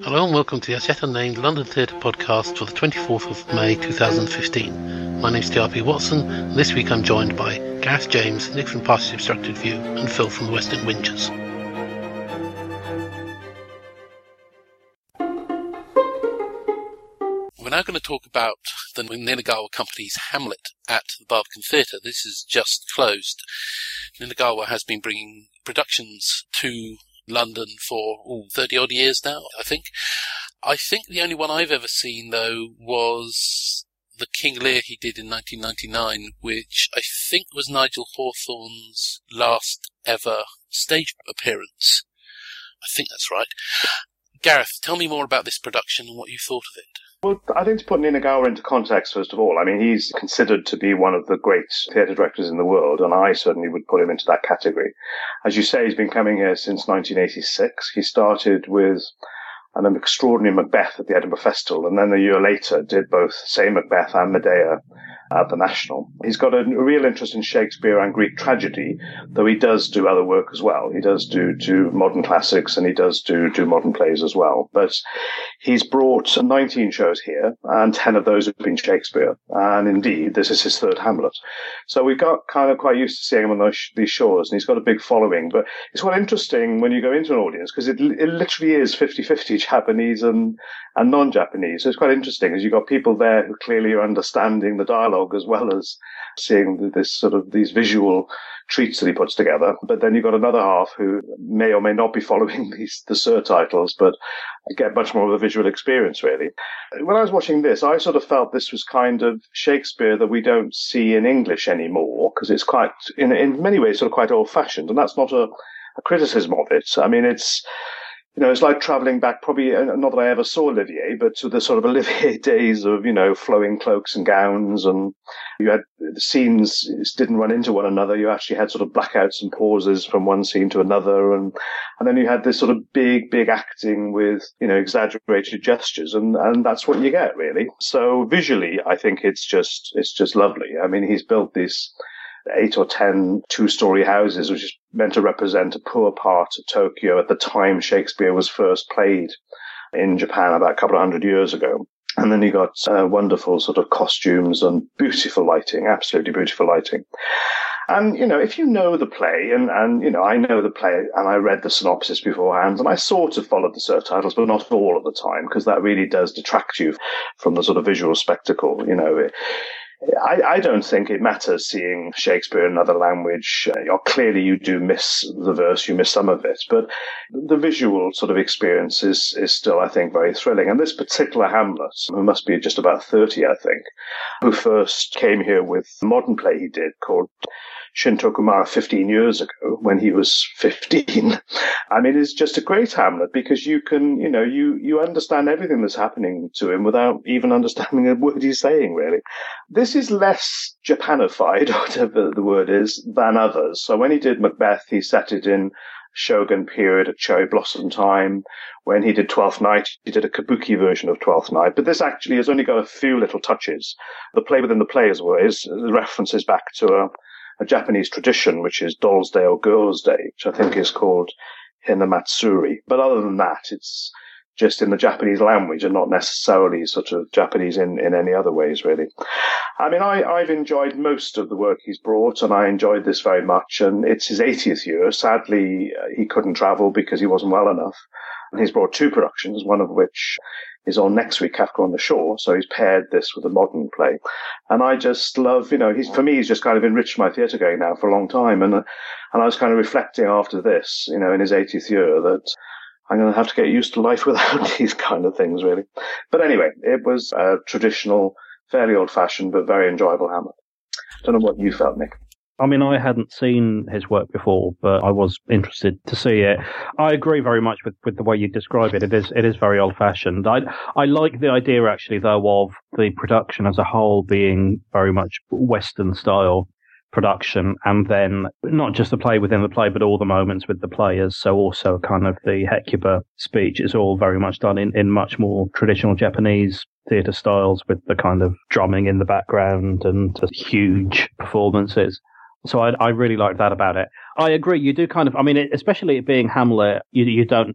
Hello and welcome to the As Yet Unnamed London Theatre podcast for the 24th of May 2015. My name's TRP Watson, and this week I'm joined by Gareth James, Nick from Party's Obstructed View, and Phil from the West End Whingers. We're now going to talk about the Ninagawa Company's Hamlet at the Barbican Theatre. This is just closed. Ninagawa has been bringing productions to London for 30-odd years now, I think. I think the only one I've ever seen, though, was the King Lear he did in 1999, which I think was Nigel Hawthorne's last ever stage appearance. I think that's right. Gareth, tell me more about this production and what you thought of it. Well, I think to put Ninagawa into context, first of all, I mean, he's considered to be one of the great theatre directors in the world, and I certainly would put him into that category. As you say, he's been coming here since 1986. He started with an extraordinary Macbeth at the Edinburgh Festival, and then a year later did both Say Macbeth and Medea at the National. He's got a real interest in Shakespeare and Greek tragedy, though he does do other work as well. He does do modern classics, and he does do modern plays as well. But he's brought 19 shows here, and 10 of those have been Shakespeare. And indeed, this is his third Hamlet. So we got kind of quite used to seeing him on these shows, and he's got a big following. But it's quite interesting when you go into an audience, because it literally is 50-50 Japanese and non-Japanese. So it's quite interesting, as you've got people there who clearly are understanding the dialogue as well as seeing these visual treats that he puts together. But then you've got another half who may or may not be following the surtitles, but get much more of a visual experience, really. When I was watching this, I sort of felt this was kind of Shakespeare that we don't see in English anymore, because it's quite, in many ways, sort of quite old-fashioned, and that's not a criticism of it. I mean, it's like travelling back, probably, not that I ever saw Olivier, but to the sort of Olivier days of, flowing cloaks and gowns, and you had the scenes didn't run into one another. You actually had sort of blackouts and pauses from one scene to another, and then you had this sort of big acting with, exaggerated gestures, and that's what you get, really. So visually, I think it's just lovely. I mean, he's built these 8 or 10 two-story houses, which is meant to represent a poor part of Tokyo at the time Shakespeare was first played in Japan about a couple of hundred years ago. And then you got wonderful sort of costumes and beautiful lighting, absolutely beautiful lighting. And, if you know the play, and I know the play, and I read the synopsis beforehand, and I sort of followed the subtitles, but not all of the time, because that really does detract you from the sort of visual spectacle, I don't think it matters seeing Shakespeare in another language. Clearly you do miss the verse, you miss some of it, but the visual sort of experience is still, I think, very thrilling. And this particular Hamlet, who must be just about 30, I think, who first came here with a modern play he did called Shintokumara 15 years ago, when he was 15. I mean, it's just a great Hamlet, because you can, you understand everything that's happening to him without even understanding a word he's saying, really. This is less Japanified, whatever the word is, than others. So when he did Macbeth, he set it in Shogun period at cherry blossom time. When he did Twelfth Night, he did a kabuki version of Twelfth Night. But this actually has only got a few little touches. The play within the play as well is references back to a Japanese tradition, which is Doll's Day or Girl's Day, which I think is called Hinamatsuri. But other than that, it's just in the Japanese language and not necessarily sort of Japanese in any other ways, really. I mean, I've enjoyed most of the work he's brought, and I enjoyed this very much. And it's his 80th year. Sadly, he couldn't travel because he wasn't well enough. And he's brought 2 productions, one of which is on next week, Kafka on the Shore. So he's paired this with a modern play. And I just love, for me, he's just kind of enriched my theatre going now for a long time. And I was kind of reflecting after this, in his 80th year, that I'm going to have to get used to life without these kind of things, really. But anyway, it was a traditional, fairly old-fashioned, but very enjoyable Hamlet. Don't know what you felt, Nick. I mean, I hadn't seen his work before, but I was interested to see it. I agree very much with the way you describe it. It is very old-fashioned. I like the idea, actually, though, of the production as a whole being very much Western-style production, and then not just the play within the play, but all the moments with the players. So also kind of the Hecuba speech is all very much done in much more traditional Japanese theatre styles, with the kind of drumming in the background and huge performances. So I really like that about it. I agree. You do kind of, I mean, especially it being Hamlet, you don't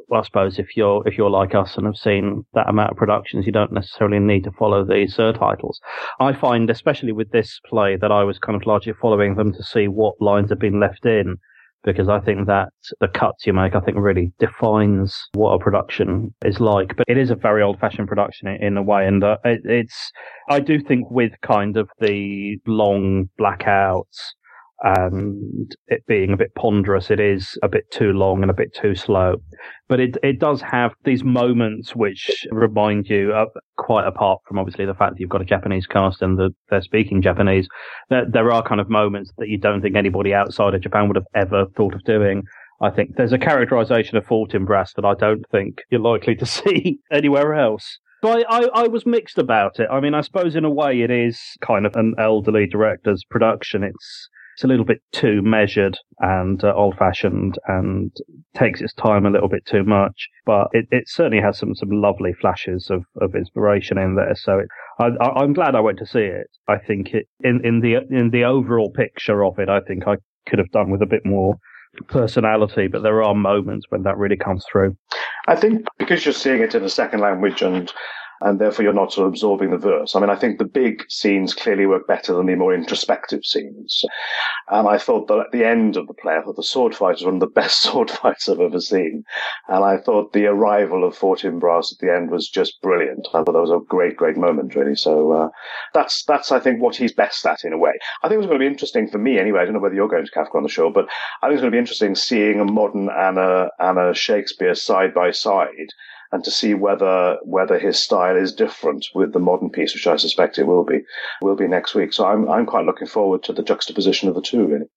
I suppose if you're like us and have seen that amount of productions, you don't necessarily need to follow these titles. I find, especially with this play, that I was kind of largely following them to see what lines have been left in, because I think that the cuts you make, I think, really defines what a production is like. But it is a very old-fashioned production in a way, and I do think with kind of the long blackouts and it being a bit ponderous, it is a bit too long and a bit too slow. But it does have these moments which remind you, quite apart from obviously the fact that you've got a Japanese cast and they're speaking Japanese, that there are kind of moments that you don't think anybody outside of Japan would have ever thought of doing. I think there's a characterization of Fortinbras that I don't think you're likely to see anywhere else. But I was mixed about it. I mean, I suppose in a way it is kind of an elderly director's production. It's a little bit too measured and old-fashioned and takes its time a little bit too much. But it certainly has some lovely flashes of inspiration in there. So I'm glad I went to see it. I think in the overall picture of it, I think I could have done with a bit more personality, but there are moments when that really comes through. I think because you're seeing it in a second language and therefore you're not sort of absorbing the verse. I mean, I think the big scenes clearly work better than the more introspective scenes. And I thought that at the end of the play, I thought the sword fight was one of the best sword fights I've ever seen. And I thought the arrival of Fortinbras at the end was just brilliant. I thought that was a great, great moment, really. So that's I think, what he's best at in a way. I think it was going to be interesting for me anyway. I don't know whether you're going to Kafka on the show, but I think it's going to be interesting seeing a modern and a Shakespeare side by side, and to see whether his style is different with the modern piece, which I suspect it will be next week. So I'm quite looking forward to the juxtaposition of the two, really.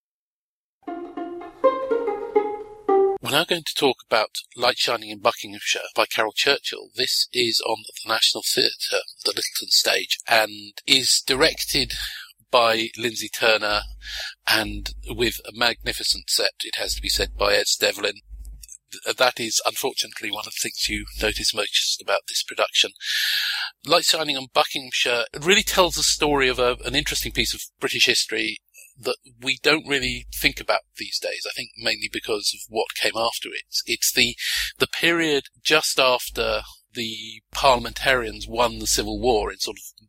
We're now going to talk about Light Shining in Buckinghamshire by Caryl Churchill. This is on the National Theatre, the Lyttelton stage, and is directed by Lindsay Turner and with a magnificent set, it has to be said, by Ed Devlin. That is, unfortunately, one of the things you notice most about this production. Light Shining on Buckinghamshire really tells the story of an interesting piece of British history that we don't really think about these days, I think mainly because of what came after it. It's the period just after the parliamentarians won the Civil War in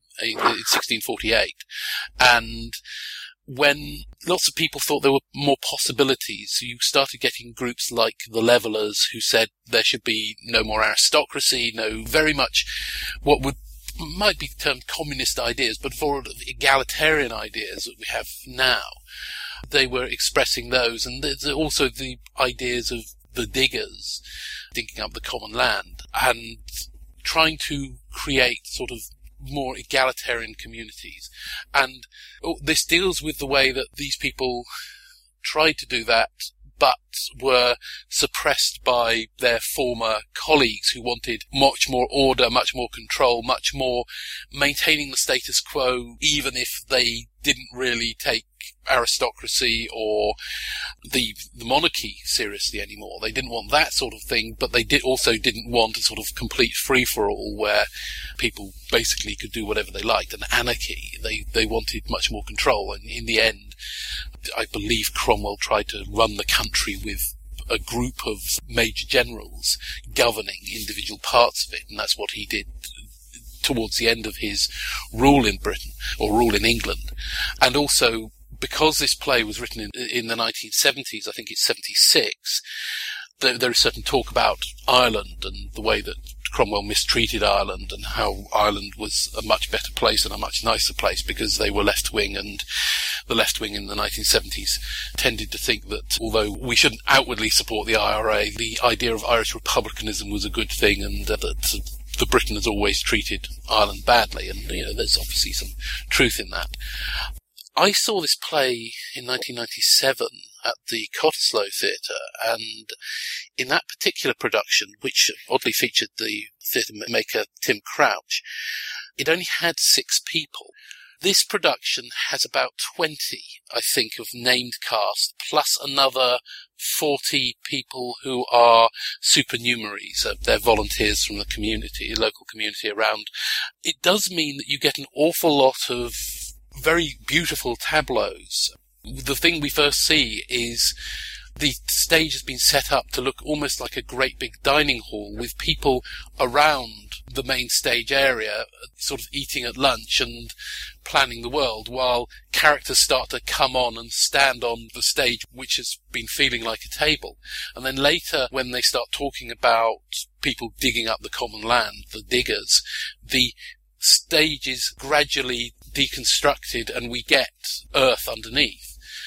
1648, and when lots of people thought there were more possibilities, you started getting groups like the Levellers who said there should be no more aristocracy, no very much what might be termed communist ideas, but for egalitarian ideas that we have now. They were expressing those, and there's also the ideas of the diggers digging up the common land and trying to create sort of more egalitarian communities. And this deals with the way that these people tried to do that, but were suppressed by their former colleagues who wanted much more order, much more control, much more maintaining the status quo, even if they didn't really take aristocracy or the monarchy seriously anymore. They didn't want that sort of thing, but they also didn't want a sort of complete free-for-all where people basically could do whatever they liked, and anarchy. They wanted much more control, and in the end, I believe Cromwell tried to run the country with a group of major generals governing individual parts of it, and that's what he did towards the end of his rule in Britain, or rule in England. And also, because this play was written in the 1970s, I think it's 76, there is certain talk about Ireland and the way that Cromwell mistreated Ireland and how Ireland was a much better place and a much nicer place because they were left-wing, and the left-wing in the 1970s tended to think that although we shouldn't outwardly support the IRA, the idea of Irish republicanism was a good thing, and that the Britain has always treated Ireland badly, and there's obviously some truth in that. I saw this play in 1997 at the Cottesloe Theatre, and in that particular production, which oddly featured the theatre maker Tim Crouch, it only had 6 people. This production has about 20, I think, of named cast, plus another 40 people who are supernumeraries. They're volunteers from the community, local community around. It does mean that you get an awful lot of very beautiful tableaus. The thing we first see is the stage has been set up to look almost like a great big dining hall with people around the main stage area sort of eating at lunch and planning the world, while characters start to come on and stand on the stage, which has been feeling like a table. And then later, when they start talking about people digging up the common land, the diggers, the stage is gradually deconstructed and we get earth underneath.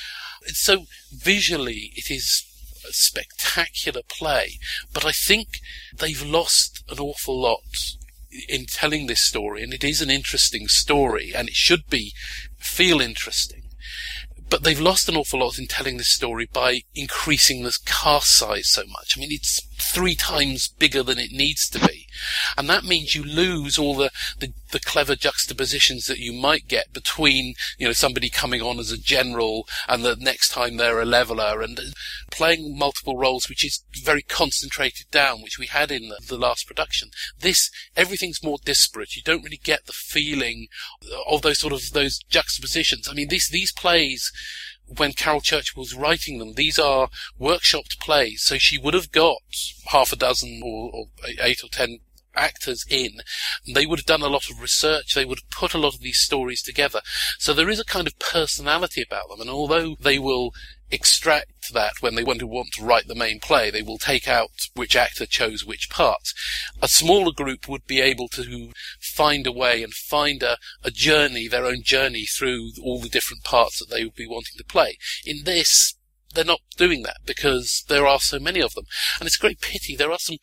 So visually it is a spectacular play, but I think they've lost an awful lot in telling this story, and it is an interesting story and it should feel interesting. But they've lost an awful lot in telling this story by increasing the cast size so much. I mean, it's 3 times bigger than it needs to be. And that means you lose all the clever juxtapositions that you might get between, somebody coming on as a general and the next time they're a leveler, and playing multiple roles, which is very concentrated down, which we had in the last production. Everything's more disparate. You don't really get the feeling of those juxtapositions. I mean, these plays, when Carol Church was writing them, these are workshopped plays, so she would have got half a dozen or 8 or 10 actors in, and they would have done a lot of research, they would have put a lot of these stories together. So there is a kind of personality about them, and although they will extract that when they want to write the main play, they will take out which actor chose which parts. A smaller group would be able to find a way and find a journey, their own journey through all the different parts that they would be wanting to play. In this, they're not doing that because there are so many of them. And it's a great pity. There are some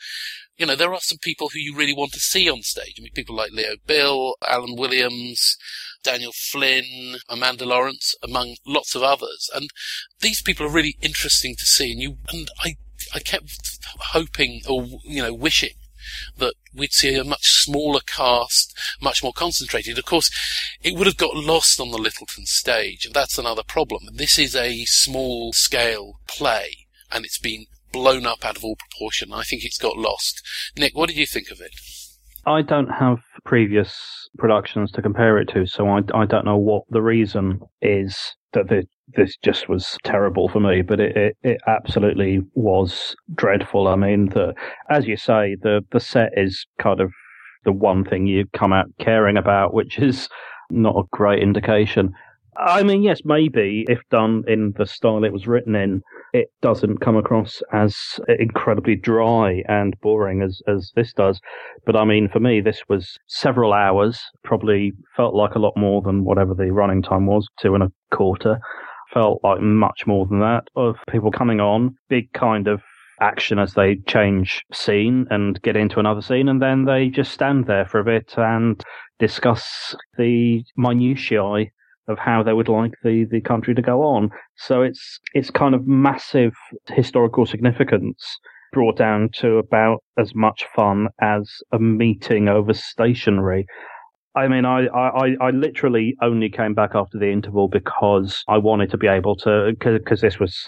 people who you really want to see on stage. I mean, people like Leo Bill, Alan Williams, Daniel Flynn, Amanda Lawrence, among lots of others. And these people are really interesting to see. And I kept hoping or, wishing that we'd see a much smaller cast, much more concentrated. Of course, it would have got lost on the Lyttelton stage. That's another problem. This is a small scale play, and it's been blown up out of all proportion. I think it's got lost. Nick, what did you think of it? I don't have previous productions to compare it to, so I don't know what the reason is that this just was terrible for me, but it absolutely was dreadful. I mean, as you say, the set is kind of the one thing you come out caring about, which is not a great indication. I mean, yes, maybe if done in the style it was written in, it doesn't come across as incredibly dry and boring as this does. But I mean, for me, this was several hours, probably felt like a lot more than whatever the running time was, 2.25. Felt like much more than that, of people coming on, big kind of action as they change scene and get into another scene, and then they just stand there for a bit and discuss the minutiae of how they would like the country to go on. So it's kind of massive historical significance brought down to about as much fun as a meeting over stationery. I mean, I literally only came back after the interval because I wanted to be able to, because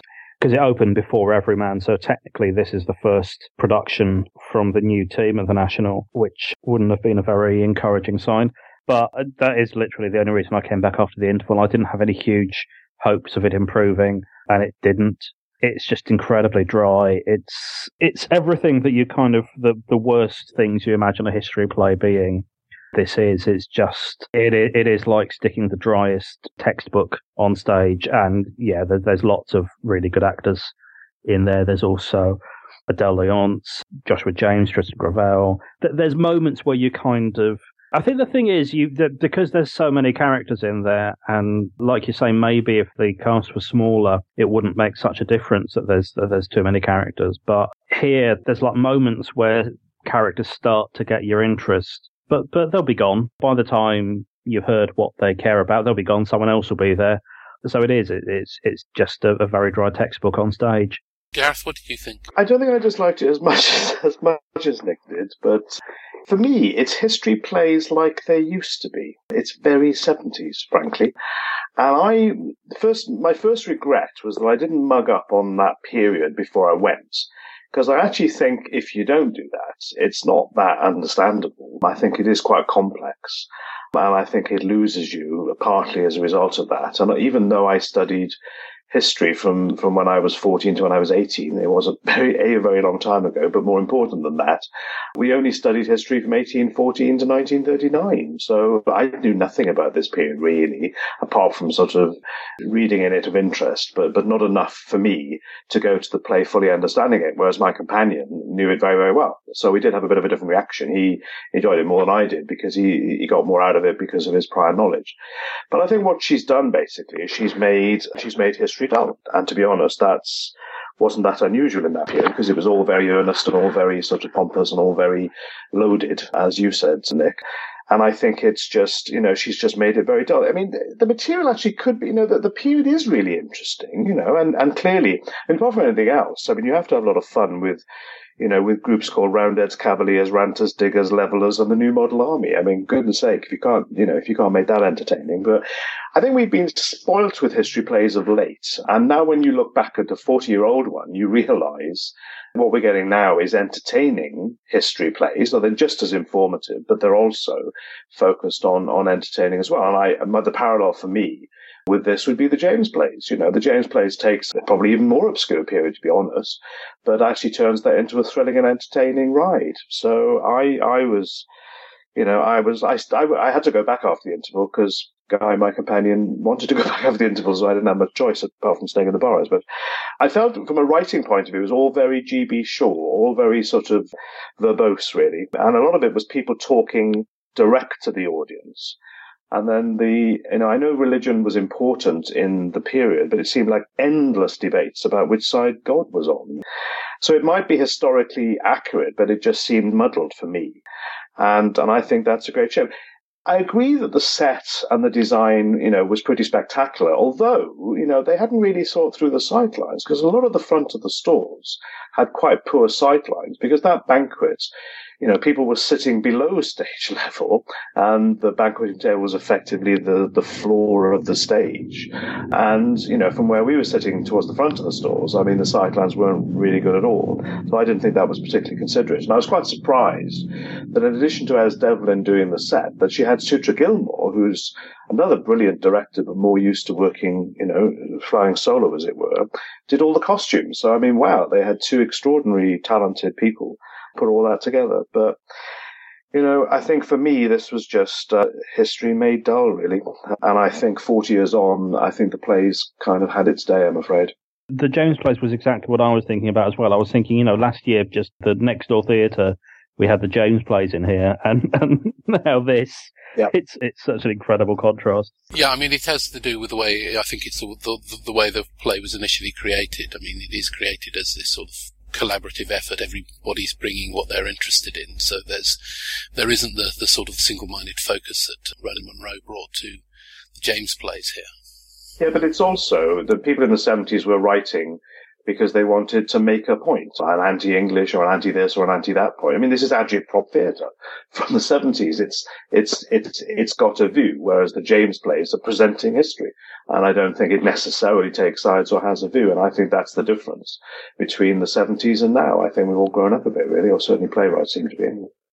it opened before Everyman, so technically this is the first production from the new team at the National, which wouldn't have been a very encouraging sign. But that is literally the only reason I came back after the interval. I didn't have any huge hopes of it improving, and it didn't. It's just incredibly dry. It's everything that you kind of, the worst things you imagine a history play being. This is. It's just, it is like sticking the driest textbook on stage. And yeah, there's lots of really good actors in there. There's also Adele Leonce, Joshua James, Tristan Gravel. There's moments where you kind of, I think the thing is, because there's so many characters in there, and like you say, maybe if the cast was smaller, it wouldn't make such a difference that there's too many characters. But here, there's like moments where characters start to get your interest, but they'll be gone by the time you've heard what they care about. They'll be gone. Someone else will be there. So it's just a very dry textbook on stage. Gareth, what did you think? I don't think I disliked it as much as Nick did, but for me, it's history plays like they used to be. It's very 70s, frankly. And my first regret was that I didn't mug up on that period before I went. Because I actually think if you don't do that, it's not that understandable. I think it is quite complex. And I think it loses you partly as a result of that. And even though I studied history from when I was 14 to when I was 18. It was a very long time ago, but more important than that, we only studied history from 1814 to 1939. So I knew nothing about this period really, apart from sort of reading in it of interest, but not enough for me to go to the play fully understanding it, whereas my companion knew it very well. So we did have a bit of a different reaction. He enjoyed it more than I did because he got more out of it because of his prior knowledge. But I think what she's done basically is she's made history dull. And to be honest, wasn't that unusual in that period because it was all very earnest and all very sort of pompous and all very loaded, as you said, Nick. And I think it's just, she's just made it very dull. I mean, the material actually could be, the period is really interesting, and clearly, apart from anything else, I mean, you have to have a lot of fun with groups called Roundheads, Cavaliers, Ranters, Diggers, Levellers, and the New Model Army. I mean, goodness sake, if you can't make that entertaining. But I think we've been spoilt with history plays of late. And now when you look back at the 40-year-old one, you realize what we're getting now is entertaining history plays. So they're just as informative, but they're also focused on entertaining as well. And the parallel for me with this would be the James Plays. The James Plays takes a probably even more obscure period, to be honest, but actually turns that into a thrilling and entertaining ride. So I had to go back after the interval because Guy, my companion, wanted to go back after the interval, so I didn't have much choice apart from staying in the bars. But I felt from a writing point of view, it was all very G.B. Shaw, all very sort of verbose, really. And a lot of it was people talking direct to the audience. And then I know religion was important in the period, but it seemed like endless debates about which side God was on. So it might be historically accurate, but it just seemed muddled for me. And I think that's a great shame. I agree that the set and the design, was pretty spectacular, although, they hadn't really thought through the sightlines, because a lot of the front of the stalls had quite poor sightlines, because that banquet, people were sitting below stage level, and the banqueting table was effectively the floor of the stage. And, from where we were sitting towards the front of the stalls, I mean, the sightlines weren't really good at all. So I didn't think that was particularly considerate. And I was quite surprised that in addition to Ez Devlin doing the set, that she had Sutra Gilmore, who's another brilliant director, but more used to working, flying solo, as it were, did all the costumes. So, I mean, wow, they had two extraordinary talented people put all that together. But, I think for me, this was just history made dull, really. And I think 40 years on, I think the play's kind of had its day, I'm afraid. The James Plays was exactly what I was thinking about as well. I was thinking, last year, just the next door theatre, we had the James Plays in here, and now this. Yeah. It's such an incredible contrast. Yeah, I mean, it has to do with the way, I think it's the way the play was initially created. I mean, it is created as this sort of collaborative effort. Everybody's bringing what they're interested in. So there isn't the sort of single-minded focus that Roland Munro brought to the James Plays here. Yeah, but it's also the people in the 70s were writing because they wanted to make a point, an anti-English or an anti-this or an anti-that point. I mean, this is agitprop theatre from the 70s. It's got a view, whereas the James Plays are presenting history. And I don't think it necessarily takes sides or has a view. And I think that's the difference between the 70s and now. I think we've all grown up a bit, really, or certainly playwrights seem to be.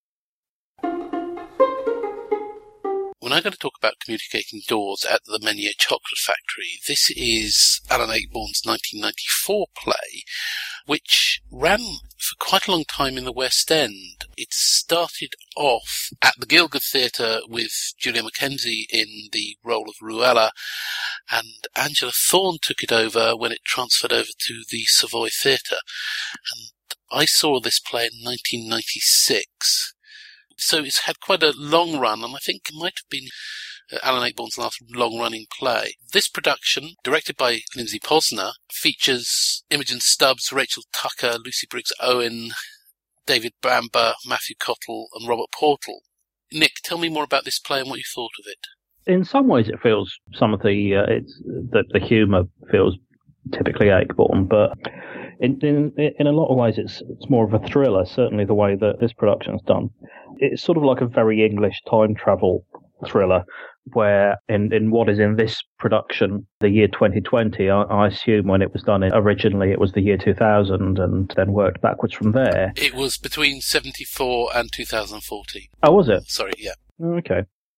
We're now going to talk about Communicating Doors at the Menier Chocolate Factory. This is Alan Ayckbourn's 1994 play, which ran for quite a long time in the West End. It started off at the Gielgud Theatre with Julia Mackenzie in the role of Ruella, and Angela Thorne took it over when it transferred over to the Savoy Theatre. And I saw this play in 1996. So it's had quite a long run, and I think it might have been Alan Ayckbourn's last long-running play. This production, directed by Lindsay Posner, features Imogen Stubbs, Rachel Tucker, Lucy Briggs-Owen, David Bamber, Matthew Cottle, and Robert Portal. Nick, tell me more about this play and what you thought of it. In some ways, it feels some of the humour feels typically Ayckbourn, but in a lot of ways, it's more of a thriller. Certainly, the way that this production's done, it's sort of like a very English time travel thriller. Where in what is in this production, the year 2020, I assume when it was done originally, it was the year 2000, and then worked backwards from there. It was between 74 and 2014. Oh, was it? Sorry, yeah. Okay.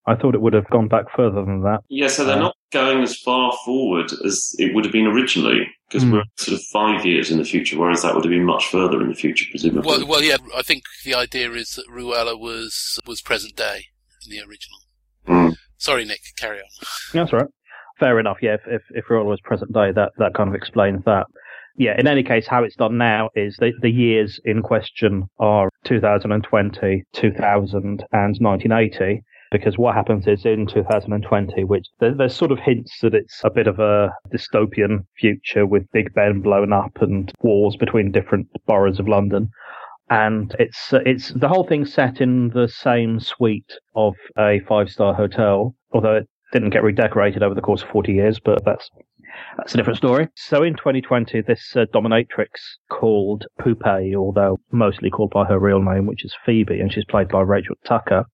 I thought it would have gone back further than that. Yeah, so they're not going as far forward as it would have been originally, because we're sort of 5 years in the future, whereas that would have been much further in the future, presumably. Well, yeah, I think the idea is that Ruella was present day in the original. Sorry, Nick, carry on. That's all right. Fair enough, yeah, if Ruella was present day, that kind of explains that. Yeah, in any case, how it's done now is the years in question are 2020, 2000, and 1980. Because what happens is in 2020, which there's sort of hints that it's a bit of a dystopian future with Big Ben blown up and wars between different boroughs of London. And it's the whole thing set in the same suite of a 5-star hotel, although it didn't get redecorated over the course of 40 years, but that's a different story. So in 2020, this dominatrix called Poupée, although mostly called by her real name, which is Phoebe, and she's played by Rachel Tucker.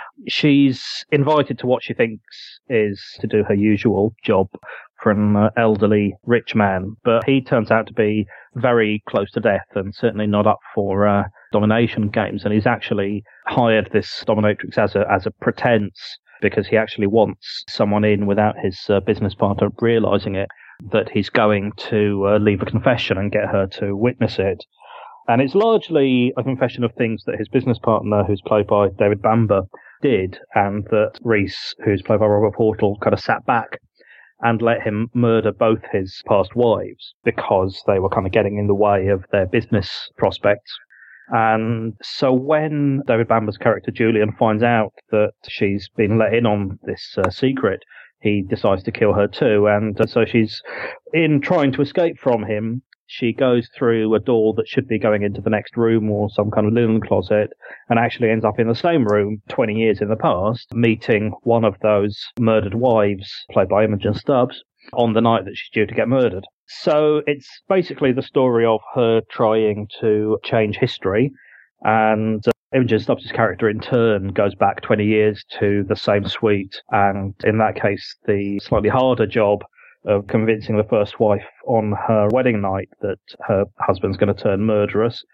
She's invited to what she thinks is to do her usual job for an elderly rich man, but he turns out to be very close to death and certainly not up for domination games. And he's actually hired this dominatrix as a pretense, because he actually wants someone in without his business partner realizing it, that he's going to leave a confession and get her to witness it. And it's largely a confession of things that his business partner, who's played by David Bamber, did, and that Reese, who's played by Robert Portal, kind of sat back and let him murder both his past wives because they were kind of getting in the way of their business prospects. And so when David Bamber's character Julian finds out that she's been let in on this secret, he decides to kill her too. And so she's, in trying to escape from him, she goes through a door that should be going into the next room or some kind of linen closet, and actually ends up in the same room 20 years in the past, meeting one of those murdered wives, played by Imogen Stubbs, on the night that she's due to get murdered. So it's basically the story of her trying to change history, and Imogen Stubbs' character in turn goes back 20 years to the same suite, and in that case the slightly harder job of convincing the first wife on her wedding night that her husband's going to turn murderous.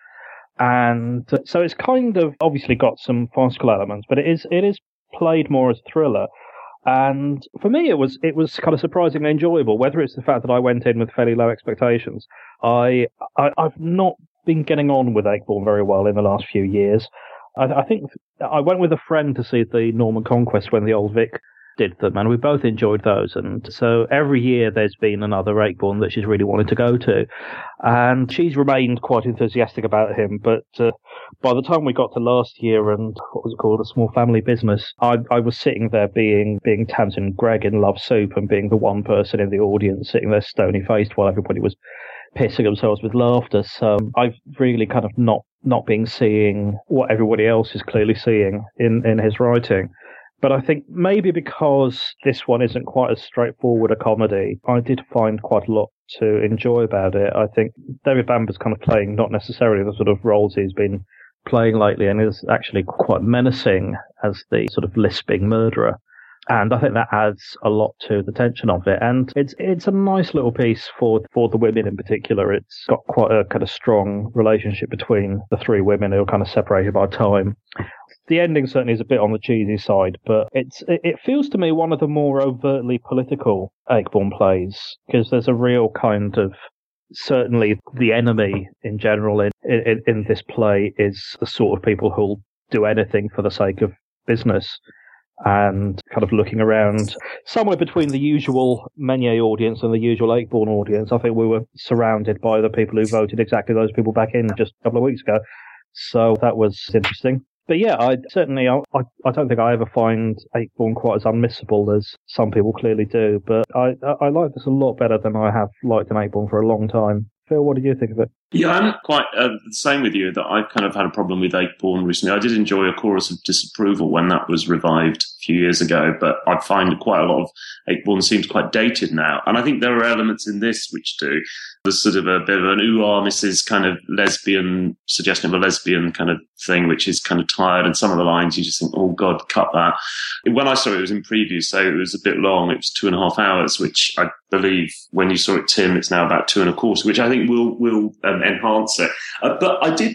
And so it's kind of obviously got some farcical elements, but it is played more as a thriller. And for me, it was kind of surprisingly enjoyable, whether it's the fact that I went in with fairly low expectations. I've not been getting on with Acheborn very well in the last few years. I think I went with a friend to see the Norman Conquest when the Old Vic did them, and we both enjoyed those. And so every year there's been another Acheborn that she's really wanted to go to, and she's remained quite enthusiastic about him. But by the time we got to last year and what was it called, A Small Family Business, I was sitting there being Tamsin Gregg in Love Soup and being the one person in the audience sitting there stony faced while everybody was pissing themselves with laughter. So I've really kind of not been seeing what everybody else is clearly seeing in his writing. But I think maybe because this one isn't quite as straightforward a comedy, I did find quite a lot to enjoy about it. I think David Bamber's kind of playing not necessarily the sort of roles he's been playing lately, and is actually quite menacing as the sort of lisping murderer. And I think that adds a lot to the tension of it. And it's a nice little piece for the women in particular. It's got quite a kind of strong relationship between the three women who are kind of separated by time. The ending certainly is a bit on the cheesy side, but it feels to me one of the more overtly political Acheborn plays, because there's a real kind of, certainly the enemy in general in this play is the sort of people who'll do anything for the sake of business, and kind of looking around somewhere between the usual Meunier audience and the usual Acheborn audience. I think we were surrounded by the people who voted exactly those people back in just a couple of weeks ago, so that was interesting. But yeah, I don't think I ever find Acheborn quite as unmissable as some people clearly do. But I like this a lot better than I have liked an Acheborn for a long time. Phil, what did you think of it? Yeah, I'm quite the same with you, that I've kind of had a problem with Acheborn recently. I did enjoy A Chorus of Disapproval when that was revived a few years ago, but I find quite a lot of Acheborn seems quite dated now. And I think there are elements in this which do. There's sort of a bit of an ooh-ah Mrs. kind of lesbian, suggestion of a lesbian kind of thing, which is kind of tired. And some of the lines you just think, oh God, cut that. When I saw it, it was in preview, so it was a bit long. It was 2.5 hours, which I believe when you saw it, Tim, it's now about 2.25, which I think will enhance it. But I did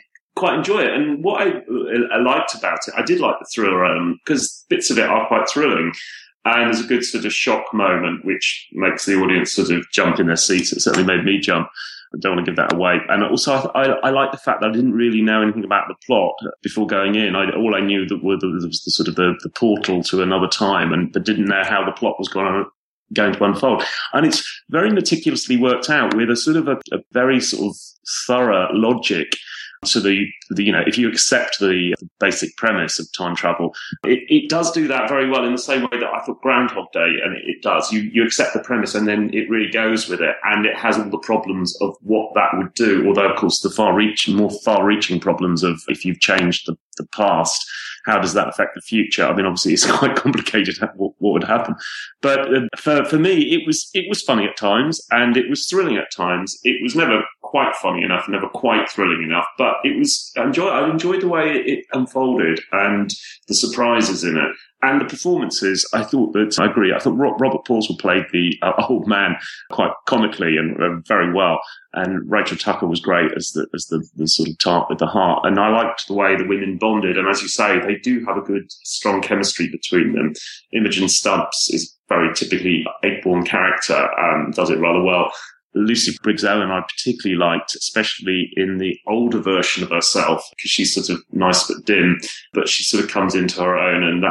quite enjoy it. And what I liked about it, I did like the thriller element, because bits of it are quite thrilling. And there's a good sort of shock moment, which makes the audience sort of jump in their seats. It certainly made me jump. I don't want to give that away. And also, I like the fact that I didn't really know anything about the plot before going in. All I knew that was the sort of the portal to another time, but didn't know how the plot was going to unfold. And it's very meticulously worked out with a sort of a very sort of thorough logic to the if you accept the basic premise of time travel, it does do that very well, in the same way that I thought Groundhog Day, and it does. You accept the premise, and then it really goes with it, and it has all the problems of what that would do. Although, of course, the more far-reaching problems of if you've changed the past, how does that affect the future? I mean, obviously, it's quite complicated what would happen. But for me, it was funny at times, and it was thrilling at times. It was never quite funny enough, never quite thrilling enough, but I enjoyed the way it unfolded and the surprises in it. And the performances, I thought Robert Paulswell played the old man quite comically and very well. And Rachel Tucker was great as the sort of tart with the heart. And I liked the way the women bonded. And as you say, they do have a good, strong chemistry between them. Imogen Stubbs is very typically Aigbourn character, does it rather well. Lucy Briggs-Owen I particularly liked, especially in the older version of herself, because she's sort of nice but dim, but she sort of comes into her own, and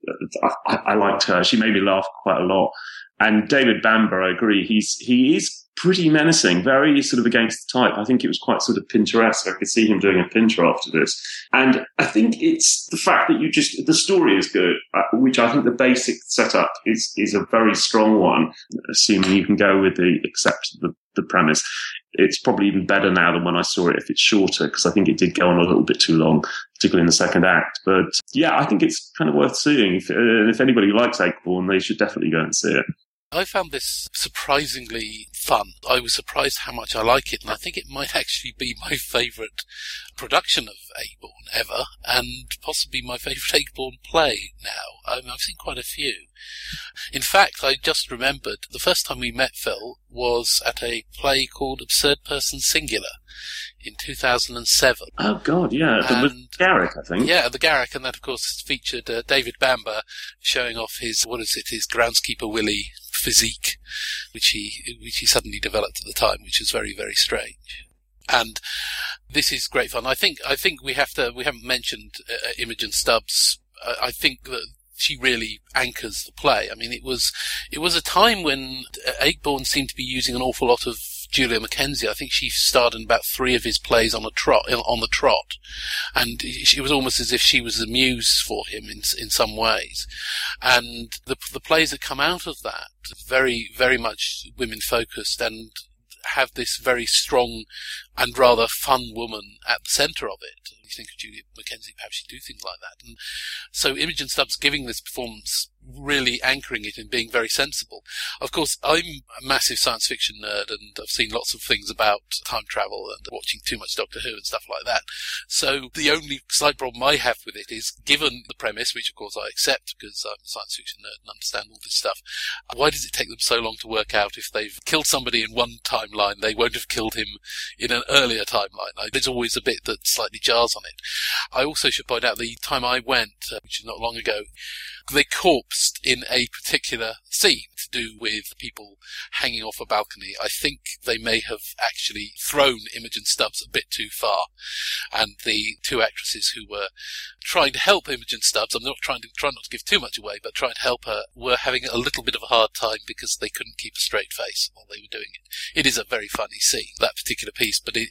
I liked her. She made me laugh quite a lot. And David Bamber, I agree, he is pretty menacing, very sort of against the type. I think it was quite sort of Pinteresque. I could see him doing a Pinter after this. And I think it's the fact that the story is good, which I think the basic setup is a very strong one, assuming you can go with accept the premise. It's probably even better now than when I saw it if it's shorter, because I think it did go on a little bit too long, particularly in the second act. But yeah, I think it's kind of worth seeing. If anybody likes Aigbourn, they should definitely go and see it. I found this surprisingly fun. I was surprised how much I like it, and I think it might actually be my favourite production of Aigbourn ever, and possibly my favourite Aigbourn play now. I've seen quite a few. In fact, I just remembered the first time we met Phil was at a play called Absurd Person Singular in 2007. Oh, God, yeah. With Garrick, I think. Yeah, the Garrick, and that, of course, featured David Bamber showing off his groundskeeper Willie physique, which he suddenly developed at the time, which was very, very strange. And this is great fun. I think we haven't mentioned Imogen Stubbs. I think that she really anchors the play. I mean, it was a time when Aigbourn seemed to be using an awful lot of Julia Mackenzie. I think she starred in about 3 of his plays on the trot, and it was almost as if she was the muse for him in some ways. And the plays that come out of that, very, very much women focused, and have this very strong and rather fun woman at the centre of it. You think of Julia Mackenzie, perhaps she'd do things like that. And so Imogen Stubbs giving this performance, really anchoring it and being very sensible. Of course, I'm a massive science fiction nerd, and I've seen lots of things about time travel and watching too much Doctor Who and stuff like that. So the only slight problem I have with it is, given the premise, which of course I accept because I'm a science fiction nerd and understand all this stuff, why does it take them so long to work out if they've killed somebody in one timeline, they won't have killed him in an earlier timeline? There's always a bit that slightly jars on it. I also should point out the time I went, which is not long ago, they corpsed in a particular scene to do with people hanging off a balcony. I think they may have actually thrown Imogen Stubbs a bit too far, and the 2 actresses who were trying to help Imogen Stubbs, I'm not trying not to give too much away, but trying to help her, were having a little bit of a hard time because they couldn't keep a straight face while they were doing it. It is a very funny scene, that particular piece, but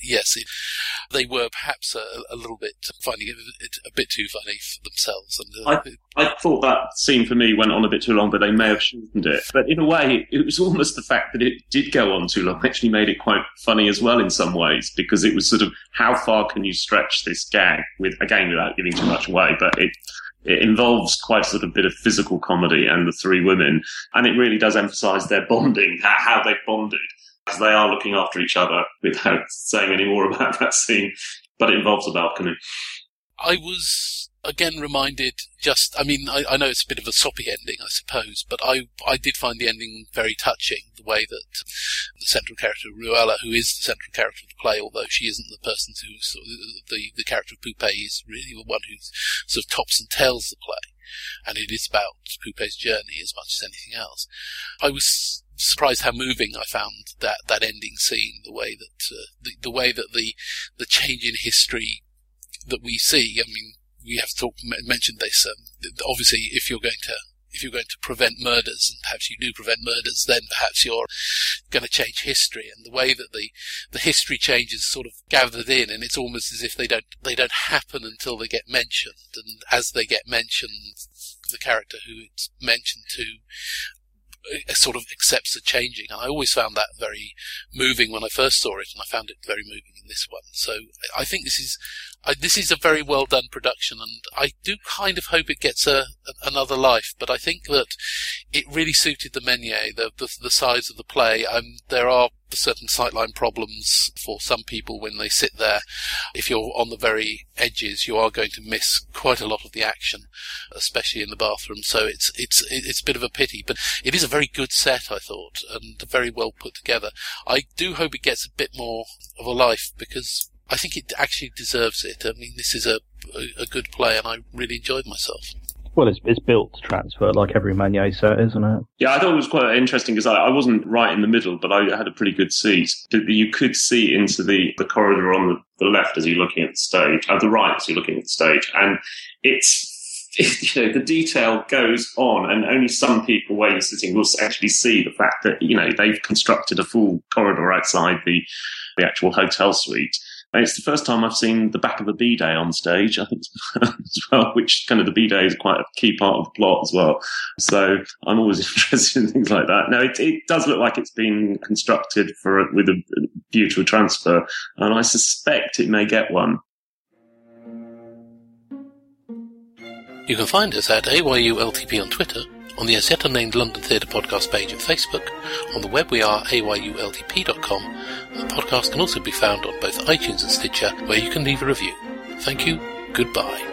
they were perhaps a little bit finding it a bit too funny for themselves. And I thought that scene for me went on a bit too long, but they may have shortened it. But in a way, it was almost the fact that it did go on too long actually made it quite funny as well in some ways, because it was sort of, how far can you stretch this gag without giving too much away, but it involves quite a sort of bit of physical comedy and the 3 women, and it really does emphasise their bonding, how they've bonded, as they are looking after each other, without saying any more about that scene, but it involves a balcony. I was again reminded I know it's a bit of a soppy ending, I suppose, but I did find the ending very touching, the way that the central character, Ruella, who is the central character of the play, although she isn't the person who sort of, the character of Poupée is really the one who sort of tops and tails the play, and it is about Poupée's journey as much as anything else. I was surprised how moving I found that ending scene, the way that the change in history that we see. I mean, we have mentioned this. Obviously, if you're going to prevent murders, and perhaps you do prevent murders, then perhaps you're going to change history. And the way that the history changes sort of gathered in, and it's almost as if they don't happen until they get mentioned. And as they get mentioned, the character who it's mentioned to sort of accepts the changing. And I always found that very moving when I first saw it, and I found it very moving in this one. So I think this is a very well done production, and I do kind of hope it gets another life. But I think that it really suited the Ménier, the size of the play. There are certain sightline problems for some people when they sit there. If you're on the very edges, you are going to miss quite a lot of the action, especially in the bathroom. So it's a bit of a pity, but it is a very good set, I thought, and very well put together. I do hope it gets a bit more of a life, because I think it actually deserves it. I mean, this is a good play, and I really enjoyed myself. Well, it's built to transfer like every Ménier set, isn't it? Yeah, I thought it was quite interesting because I wasn't right in the middle, but I had a pretty good seat. You could see into the corridor on the left as you're looking at the stage, the right as you're looking at the stage, and the detail goes on, and only some people where you're sitting will actually see the fact that, they've constructed a full corridor outside the actual hotel suite. And it's the first time I've seen the back of a bidet on stage, I think, as well, which kind of the bidet is quite a key part of the plot as well. So I'm always interested in things like that. Now, it does look like it's been constructed with a view to a transfer, and I suspect it may get one. You can find us at AYULTP on Twitter, on the as yet unnamed London Theatre Podcast page at Facebook. On the web we are ayultp.com, and the podcast can also be found on both iTunes and Stitcher, where you can leave a review. Thank you, goodbye.